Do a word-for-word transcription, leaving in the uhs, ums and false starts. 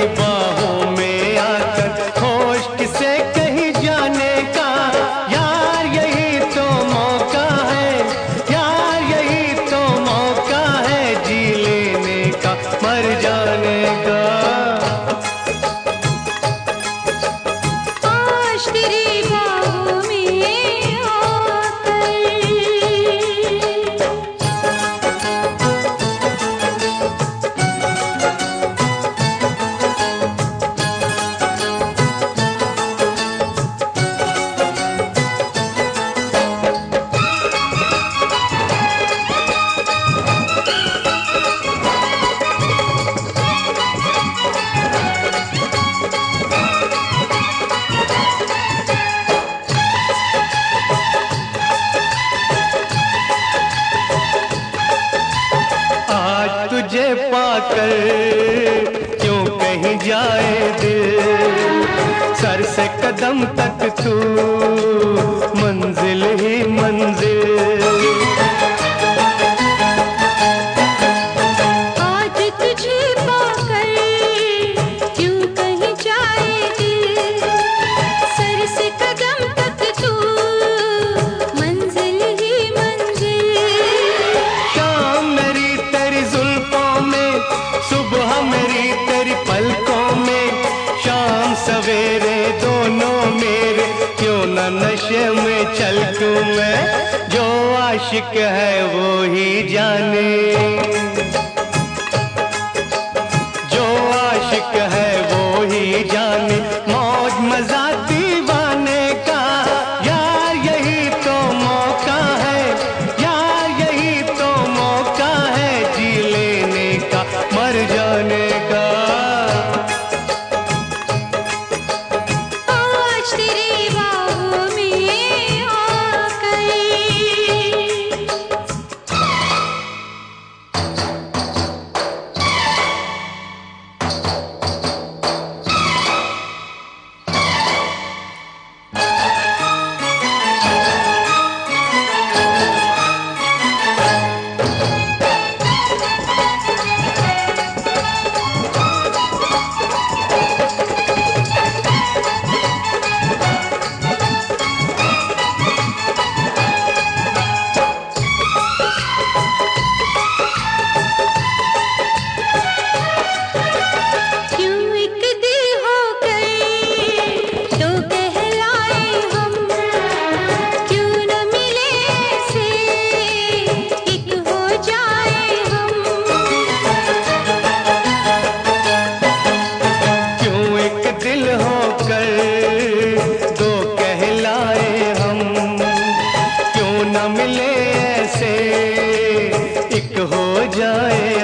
बाहों में आकर होश किसे कहीं जाने का। यार यही तो मौका है, यार यही तो मौका है जी लेने का, मर जाने का। आज तेरी बाहों में आकर तुझे पाकर क्यों कहीं जाए दिल, सर से कदम तक तू मंजिल ही मंजिल। आज तुझे पाकर क्यों कहीं जाए दिल, सर से कदम तक तू मंजिल ही मंजिल। शाम मेरी तेरी जुल्फों में, सुबह मेरी तेरी पलकों में, शाम सवेरे दोनों मेरे क्यों न नशे में छलकूं मैं। जो आशिक है वो ही जाने, जो आशिक है वो ही जाने मौज मजा दीवाने का। यार यही तो मौका है, यार यही तो मौका है जी लेने का, मर जाने का। आज तेरी बाहों में आकर मिले ऐसे, एक हो जाए